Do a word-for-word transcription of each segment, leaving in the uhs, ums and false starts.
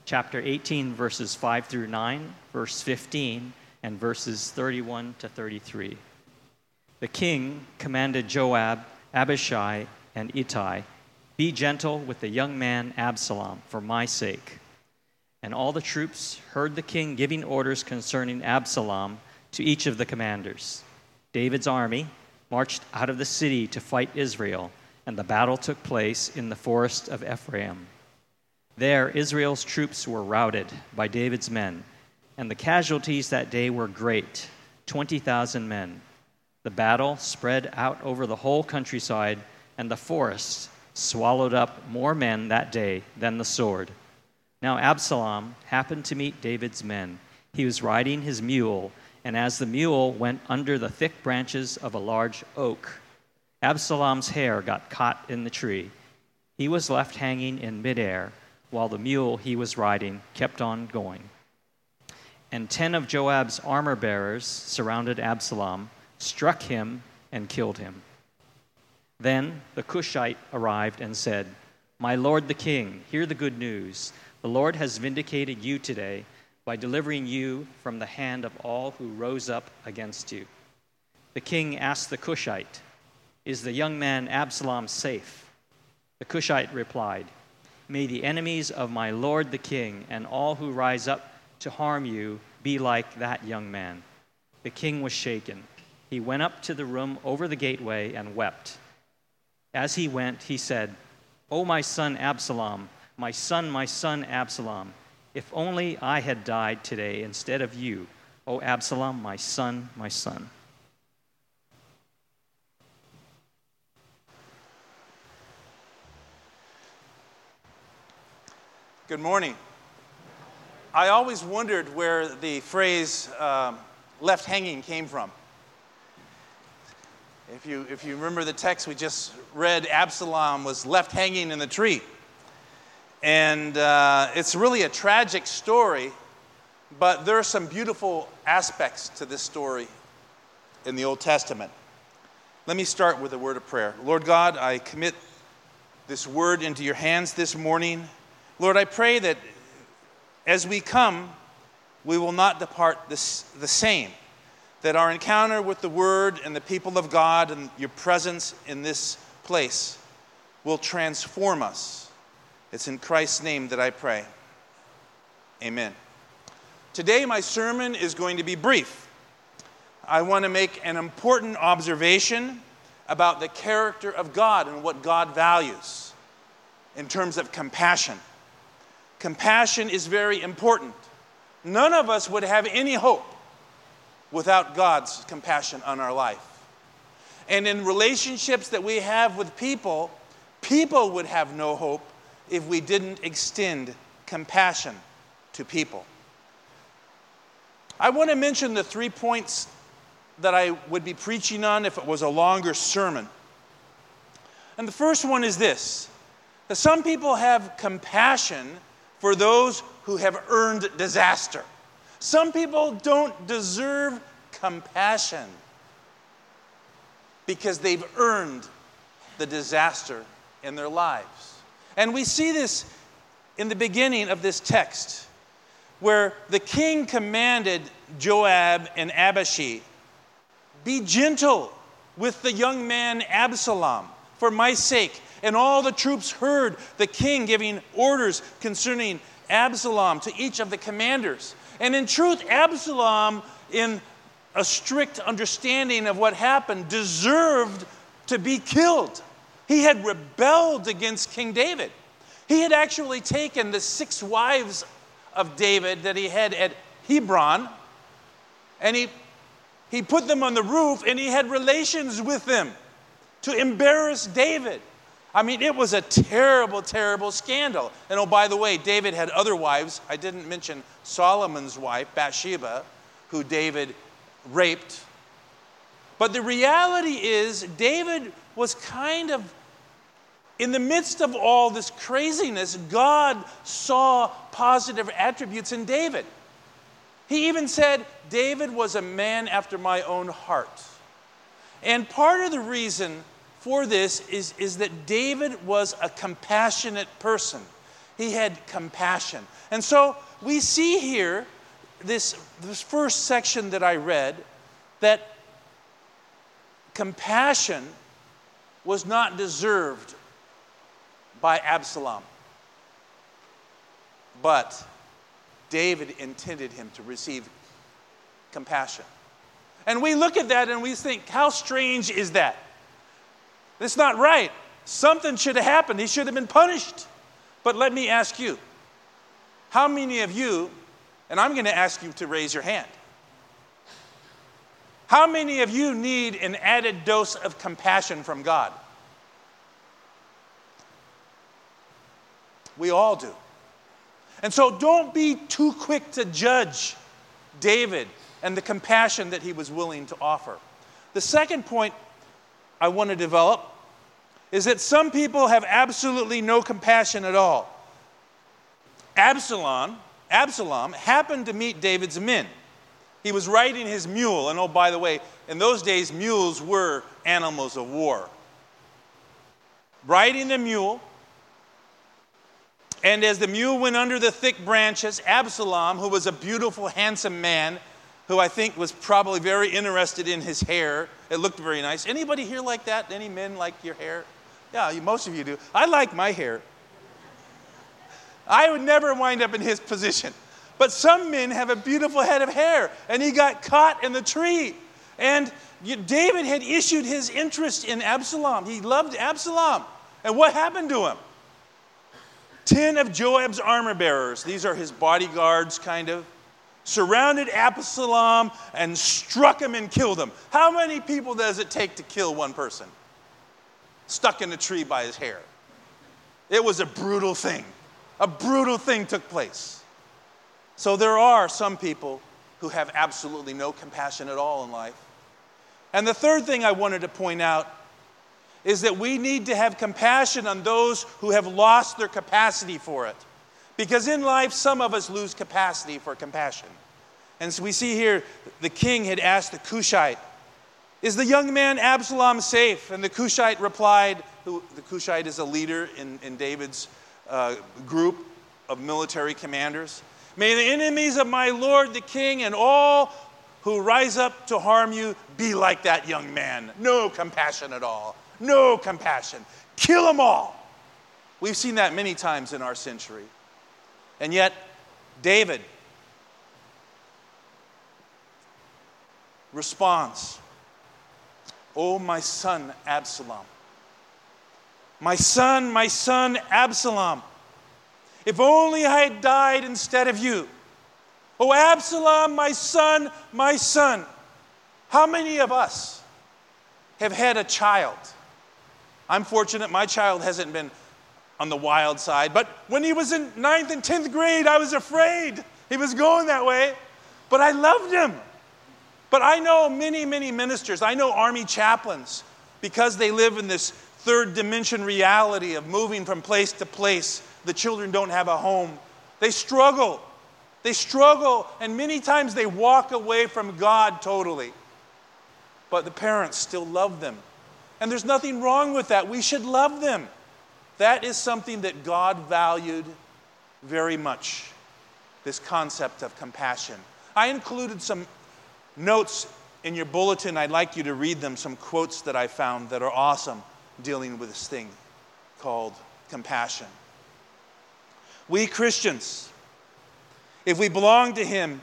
chapter eighteen, verses five through nine, verse fifteen, and verses thirty-one to thirty-three. The king commanded Joab, Abishai, and Ittai, "Be gentle with the young man Absalom for my sake." And all the troops heard the king giving orders concerning Absalom to each of the commanders. David's army marched out of the city to fight Israel, and the battle took place in the forest of Ephraim. There, Israel's troops were routed by David's men, and the casualties that day were great, twenty thousand men. The battle spread out over the whole countryside, and the forest swallowed up more men that day than the sword. Now Absalom happened to meet David's men. He was riding his mule, and as the mule went under the thick branches of a large oak, Absalom's hair got caught in the tree. He was left hanging in midair, while the mule he was riding kept on going. And ten of Joab's armor-bearers surrounded Absalom, struck him, and killed him. Then the Cushite arrived and said, "My lord the king, hear the good news. The Lord has vindicated you today by delivering you from the hand of all who rose up against you." The king asked the Cushite, "Is the young man Absalom safe?" The Cushite replied, "May the enemies of my lord the king and all who rise up to harm you be like that young man." The king was shaken. He went up to the room over the gateway and wept. As he went, he said, "O my son Absalom, my son, my son Absalom, if only I had died today instead of you, O Absalom, my son, my son." Good morning. I always wondered where the phrase um, left hanging came from. If you, if you remember the text we just read, Absalom was left hanging in the tree. And uh, it's really a tragic story, but there are some beautiful aspects to this story in the Old Testament. Let me start with a word of prayer. Lord God, I commit this word into your hands this morning. Lord, I pray that as we come, we will not depart this, the same, that our encounter with the word and the people of God and your presence in this place will transform us. It's in Christ's name that I pray. Amen. Today my sermon is going to be brief. I want to make an important observation about the character of God and what God values in terms of compassion. Compassion is very important. None of us would have any hope without God's compassion on our life. And in relationships that we have with people, people would have no hope if we didn't extend compassion to people. I want to mention the three points that I would be preaching on if it was a longer sermon. And the first one is this, that some people have compassion for those who have earned disaster. Some people don't deserve compassion because they've earned the disaster in their lives. And we see this in the beginning of this text, where the king commanded Joab and Abishai, "Be gentle with the young man Absalom for my sake." And all the troops heard the king giving orders concerning Absalom to each of the commanders. And in truth, Absalom, in a strict understanding of what happened, deserved to be killed. He had rebelled against King David. He had actually taken the six wives of David that he had at Hebron, and he, he put them on the roof, and he had relations with them to embarrass David. I mean, it was a terrible, terrible scandal. And oh, by the way, David had other wives. I didn't mention Solomon's wife, Bathsheba, who David raped. But the reality is, David was kind of, in the midst of all this craziness, God saw positive attributes in David. He even said, David was a man after my own heart. And part of the reason for this is, is that David was a compassionate person. he had compassion. And so we see here, this, this first section that I read, that compassion was not deserved by Absalom. But David intended him to receive compassion. And we look at that and we think, how strange is that? It's not right. Something should have happened. He should have been punished. But let me ask you, how many of you, and I'm going to ask you to raise your hand, how many of you need an added dose of compassion from God? We all do. And so don't be too quick to judge David and the compassion that he was willing to offer. The second point I want to develop is that some people have absolutely no compassion at all. Absalom, Absalom happened to meet David's men. He was riding his mule, and oh, by the way, in those days, mules were animals of war. Riding the mule, and as the mule went under the thick branches, Absalom, who was a beautiful, handsome man, who I think was probably very interested in his hair. It looked very nice. Anybody here like that? Any men like your hair? Yeah, you, most of you do. I like my hair. I would never wind up in his position. But some men have a beautiful head of hair, and he got caught in the tree. And David had issued his interest in Absalom. He loved Absalom. And what happened to him? Ten of Joab's armor bearers, these are his bodyguards kind of, surrounded Absalom and struck him and killed him. How many people does it take to kill one person? Stuck in a tree by his hair. It was a brutal thing. A brutal thing took place. So there are some people who have absolutely no compassion at all in life. And the third thing I wanted to point out is that we need to have compassion on those who have lost their capacity for it. Because in life, some of us lose capacity for compassion. And so we see here, the king had asked the Cushite, "Is the young man Absalom safe?" And the Cushite replied, who, the Cushite is a leader in, in David's uh, group of military commanders, "May the enemies of my lord the king and all who rise up to harm you be like that young man. No compassion at all. No compassion. Kill them all." We've seen that many times in our century. And yet, David responds, "Oh, my son Absalom. My son, my son Absalom. If only I had died instead of you. Oh, Absalom, my son, my son." How many of us have had a child? I'm fortunate my child hasn't been on the wild side, but when he was in ninth and tenth grade, I was afraid he was going that way, but I loved him. But I know many, many ministers, I know army chaplains, because they live in this third dimension reality of moving from place to place. The children don't have a home. They struggle. They struggle, and many times they walk away from God totally. But the parents still love them. And there's nothing wrong with that. We should love them. That is something that God valued very much, this concept of compassion. I included some notes in your bulletin. I'd like you to read them, some quotes that I found that are awesome dealing with this thing called compassion. We Christians, if we belong to Him,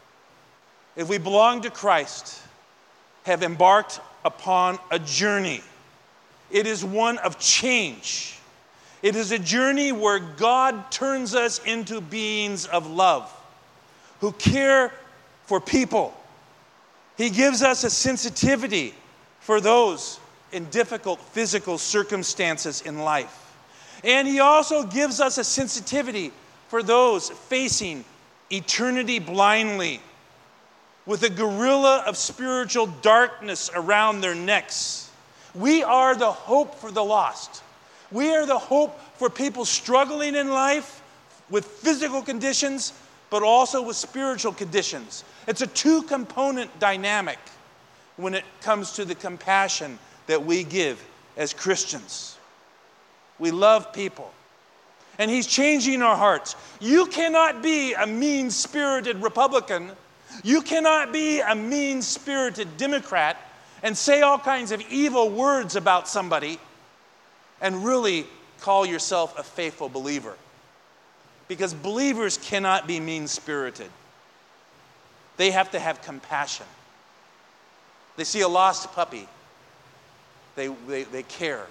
if we belong to Christ, have embarked upon a journey. It is one of change. It is a journey where God turns us into beings of love, who care for people. He gives us a sensitivity for those in difficult physical circumstances in life. And He also gives us a sensitivity for those facing eternity blindly, with a gorilla of spiritual darkness around their necks. We are the hope for the lost. We are the hope for people struggling in life with physical conditions, but also with spiritual conditions. It's a two-component dynamic when it comes to the compassion that we give as Christians. We love people. And he's changing our hearts. You cannot be a mean-spirited Republican. You cannot be a mean-spirited Democrat and say all kinds of evil words about somebody and really call yourself a faithful believer. Because believers cannot be mean-spirited. They have to have compassion. They see a lost puppy. They, they, they care.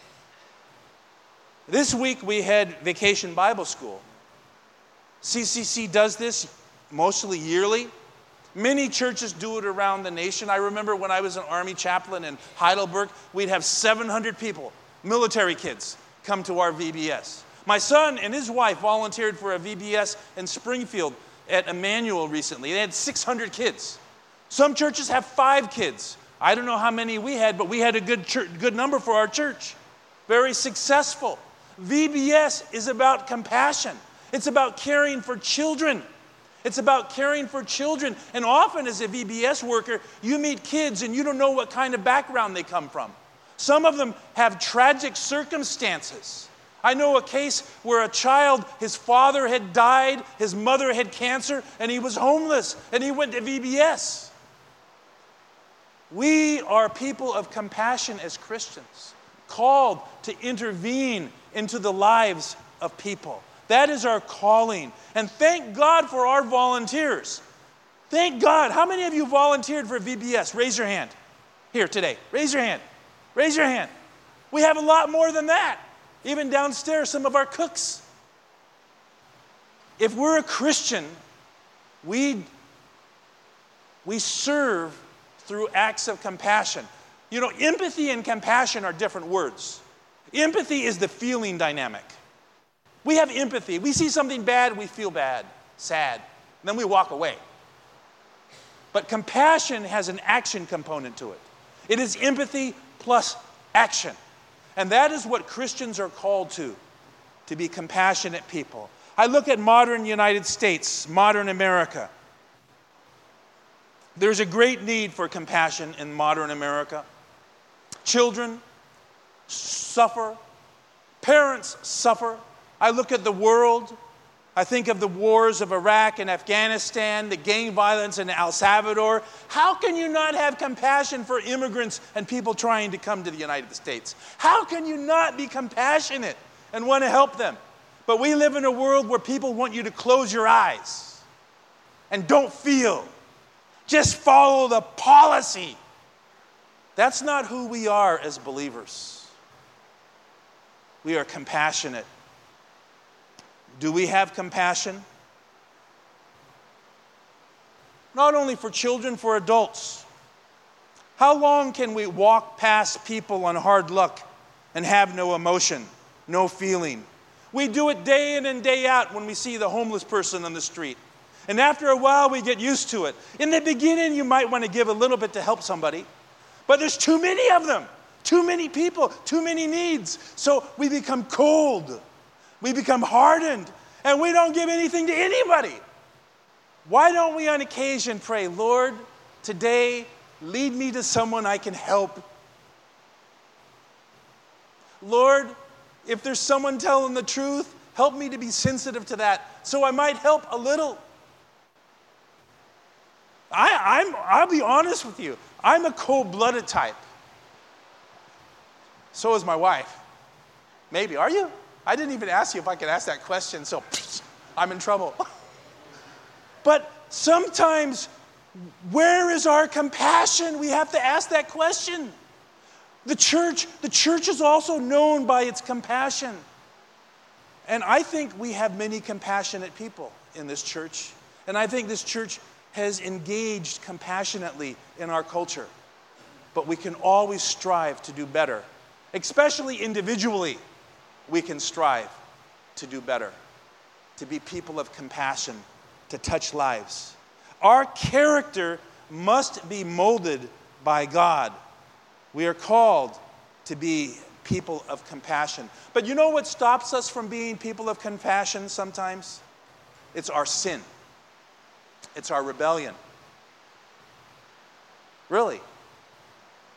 This week we had Vacation Bible School. C C C does this mostly yearly. Many churches do it around the nation. I remember when I was an Army chaplain in Heidelberg, we'd have seven hundred people, military kids, come to our V B S. My son and his wife volunteered for a V B S in Springfield at Emmanuel recently. They had six hundred kids. Some churches have five kids. I don't know how many we had, but we had a good church, good number for our church. Very successful. V B S is about compassion. It's about caring for children. It's about caring for children. And often as a V B S worker, you meet kids and you don't know what kind of background they come from. Some of them have tragic circumstances. I know a case where a child, his father had died, his mother had cancer, and he was homeless, and he went to V B S. We are people of compassion as Christians, called to intervene into the lives of people. That is our calling. And thank God for our volunteers. Thank God. How many of you volunteered for V B S? Raise your hand. Here today. Raise your hand. Raise your hand. We have a lot more than that. Even downstairs, some of our cooks. If we're a Christian, we, we serve through acts of compassion. You know, empathy and compassion are different words. Empathy is the feeling dynamic. We have empathy. We see something bad, we feel bad, sad, and then we walk away. But compassion has an action component to it. It is empathy plus action. And that is what Christians are called to, to be compassionate people. I look at modern United States, modern America. There's a great need for compassion in modern America. Children suffer. Parents suffer. I look at the world. I think of the wars of Iraq and Afghanistan, the gang violence in El Salvador. How can you not have compassion for immigrants and people trying to come to the United States? How can you not be compassionate and want to help them? But we live in a world where people want you to close your eyes and don't feel. Just follow the policy. That's not who we are as believers. We are compassionate. Do we have compassion? Not only for children, for adults. How long can we walk past people on hard luck and have no emotion, no feeling? We do it day in and day out when we see the homeless person on the street. And after a while, we get used to it. In the beginning, you might want to give a little bit to help somebody. But there's too many of them. Too many people, too many needs. So we become cold. We become hardened, and we don't give anything to anybody. Why don't we on occasion pray, Lord, today, lead me to someone I can help. Lord, if there's someone telling the truth, help me to be sensitive to that so I might help a little. I, I'm, I'll be honest with you. I'm a cold-blooded type. So is my wife. Maybe. Are you? I didn't even ask you if I could ask that question, so I'm in trouble. But sometimes, where is our compassion? We have to ask that question. The church, the church is also known by its compassion. And I think we have many compassionate people in this church. And I think this church has engaged compassionately in our culture. But we can always strive to do better. Especially individually, we can strive to do better. To be people of compassion, to touch lives. Our character must be molded by God. We are called to be people of compassion. But you know what stops us from being people of compassion sometimes? It's our sin. It's our rebellion. Really.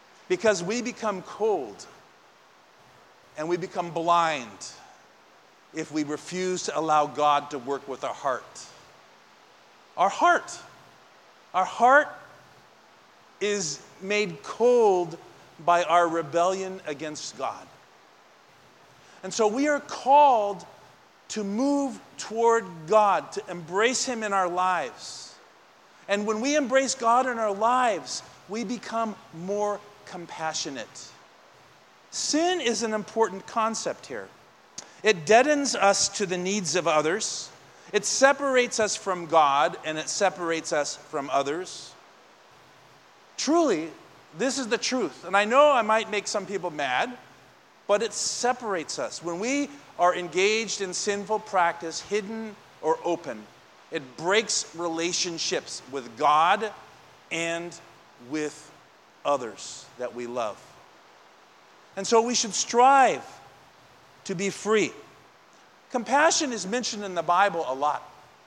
Because we become cold and we become blind if we refuse to allow God to work with our heart. Our heart. Our heart is made cold by our rebellion against God. And so we are called to move toward God, to embrace Him in our lives. And when we embrace God in our lives, we become more compassionate. Sin is an important concept here. It deadens us to the needs of others. It separates us from God, and it separates us from others. Truly, this is the truth. And I know I might make some people mad, but it separates us. When we are engaged in sinful practice, hidden or open, it breaks relationships with God and with others that we love. And so we should strive to be free. Compassion is mentioned in the Bible a lot.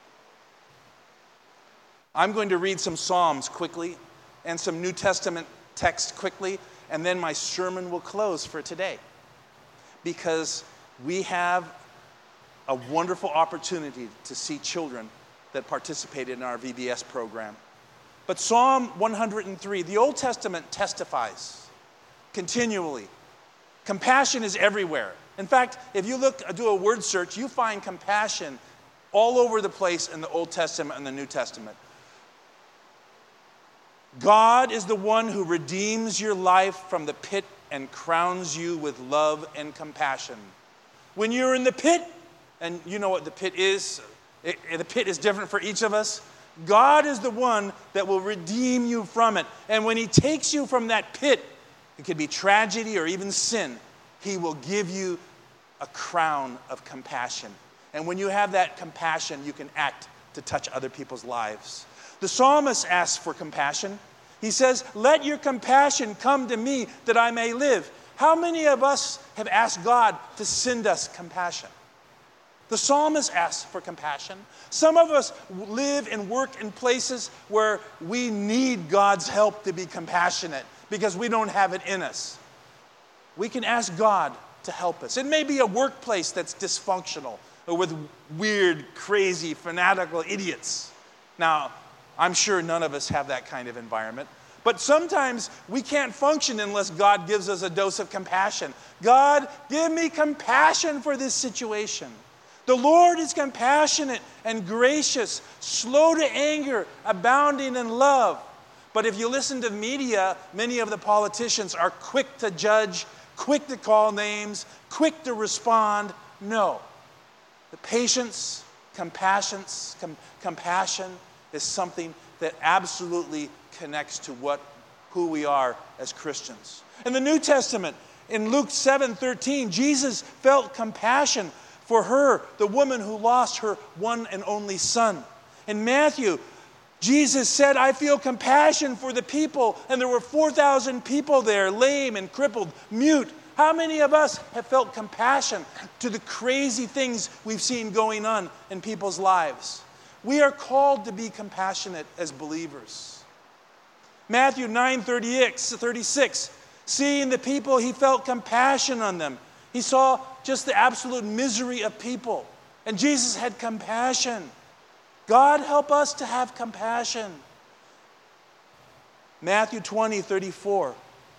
I'm going to read some Psalms quickly and some New Testament text quickly, and then my sermon will close for today. Because we have a wonderful opportunity to see children that participated in our V B S program. But Psalm one hundred three, the Old Testament testifies continually. Compassion is everywhere. In fact, if you look, do a word search, you find compassion all over the place in the Old Testament and the New Testament. God is the one who redeems your life from the pit and crowns you with love and compassion. When you're in the pit, and you know what the pit is, it, the pit is different for each of us. God is the one that will redeem you from it. And when He takes you from that pit, it could be tragedy or even sin, He will give you a crown of compassion. And when you have that compassion, you can act to touch other people's lives. The psalmist asks for compassion. He says, "Let your compassion come to me that I may live." How many of us have asked God to send us compassion? The psalmist asks for compassion. Some of us live and work in places where we need God's help to be compassionate because we don't have it in us. We can ask God to help us. It may be a workplace that's dysfunctional or with weird, crazy, fanatical idiots. Now, I'm sure none of us have that kind of environment. But sometimes we can't function unless God gives us a dose of compassion. God, give me compassion for this situation. The Lord is compassionate and gracious, slow to anger, abounding in love. But if you listen to the media, many of the politicians are quick to judge, quick to call names, quick to respond. No. The patience, compassion, com- compassion is something that absolutely connects to what who we are as Christians. In the New Testament, in Luke seven thirteen, Jesus felt compassion for her, the woman who lost her one and only son. In Matthew, Jesus said, "I feel compassion for the people," and there were four thousand people there, lame and crippled, mute. How many of us have felt compassion to the crazy things we've seen going on in people's lives? We are called to be compassionate as believers. Matthew nine thirty-six, seeing the people, He felt compassion on them. He saw just the absolute misery of people. And Jesus had compassion. God, help us to have compassion. Matthew twenty thirty-four.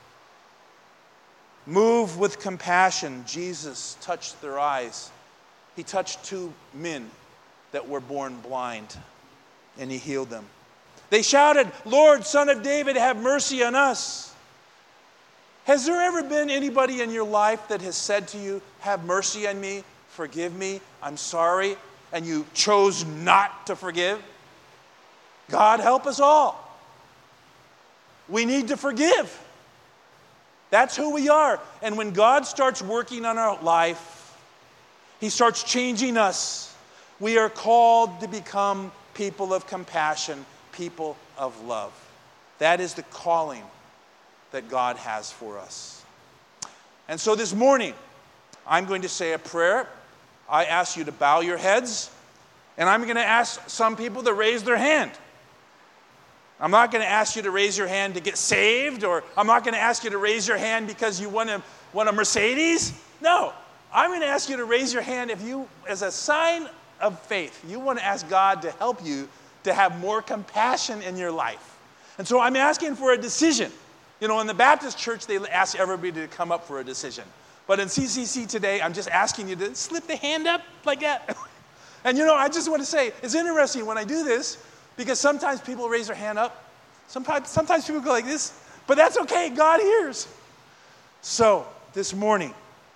Moved with compassion, Jesus touched their eyes. He touched two men that were born blind, and He healed them. They shouted, "Lord, Son of David, have mercy on us." Has there ever been anybody in your life that has said to you, "Have mercy on me, forgive me, I'm sorry," and you chose not to forgive? God help us all. We need to forgive. That's who we are. And when God starts working on our life, He starts changing us. We are called to become people of compassion, people of love. That is the calling that God has for us. And so this morning, I'm going to say a prayer. I ask you to bow your heads, and I'm going to ask some people to raise their hand. I'm not going to ask you to raise your hand to get saved, or I'm not going to ask you to raise your hand because you want a, want a Mercedes. No, I'm going to ask you to raise your hand if you, as a sign of faith, you want to ask God to help you to have more compassion in your life. And so I'm asking for a decision. You know, in the Baptist church, they ask everybody to come up for a decision. But in C C C today, I'm just asking you to slip the hand up like that. And you know, I just want to say, it's interesting when I do this, because sometimes people raise their hand up. Sometimes, sometimes people go like this. But that's okay, God hears. So, this morning,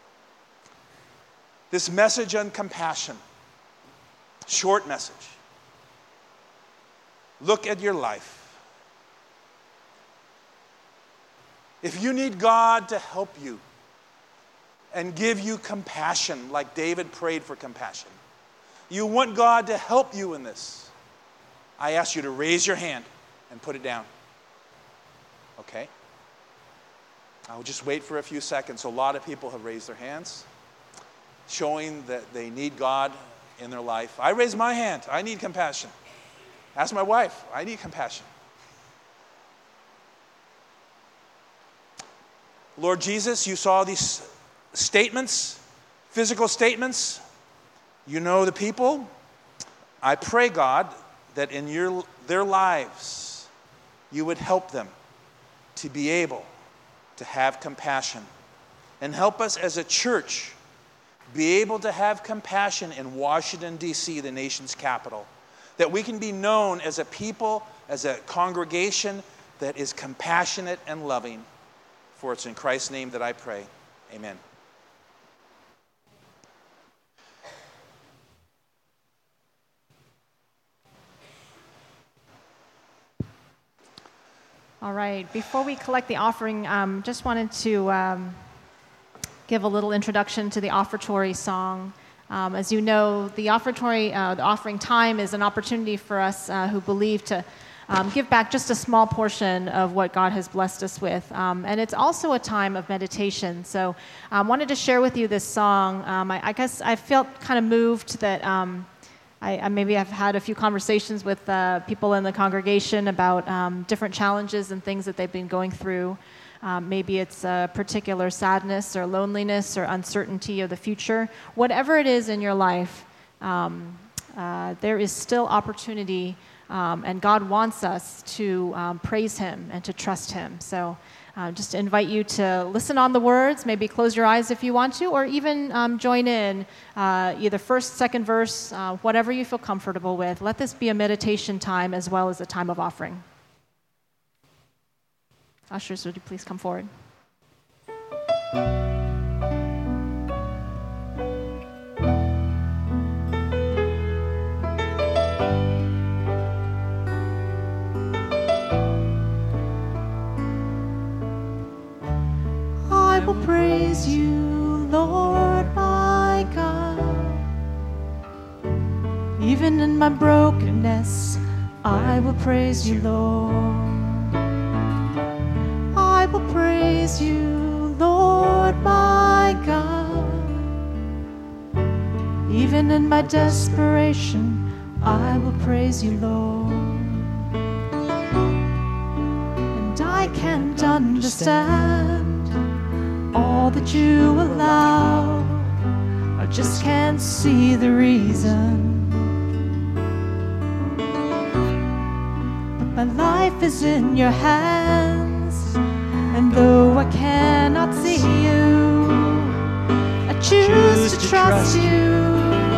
this message on compassion, short message. Look at your life. If you need God to help you and give you compassion, like David prayed for compassion, you want God to help you in this, I ask you to raise your hand and put it down. Okay? I'll just wait for a few seconds. A lot of people have raised their hands, showing that they need God in their life. I raise my hand. I need compassion. Ask my wife. I need compassion. Lord Jesus, you saw these statements, physical statements. You know the people. I pray, God, that in your, their lives, you would help them to be able to have compassion. And help us as a church be able to have compassion in Washington, D C, the nation's capital. That we can be known as a people, as a congregation that is compassionate and loving. For it's in Christ's name that I pray. Amen. All right. Before we collect the offering, um, just wanted to um, give a little introduction to the offertory song. Um, as you know, the offertory, uh, the offering time is an opportunity for us uh, who believe to um, give back just a small portion of what God has blessed us with. Um, and it's also a time of meditation. So I um, wanted to share with you this song. Um, I, I guess I felt kind of moved that um, I, I maybe I've had a few conversations with uh, people in the congregation about um, different challenges and things that they've been going through. Um, maybe it's a particular sadness or loneliness or uncertainty of the future. Whatever it is in your life, um, uh, there is still opportunity, um, and God wants us to um, praise Him and to trust Him. So uh, just invite you to listen on the words, maybe close your eyes if you want to, or even um, join in uh, either first, second verse, uh, whatever you feel comfortable with. Let this be a meditation time as well as a time of offering. Ushers, would you please come forward? I will praise you, Lord my God. Even in my brokenness, I will praise you, Lord. I will praise you, Lord my God. Even in my desperation, I will praise you, Lord. And I can't understand all that you allow. I just can't see the reason. But my life is in your hands. And though I cannot see you, I choose to trust you.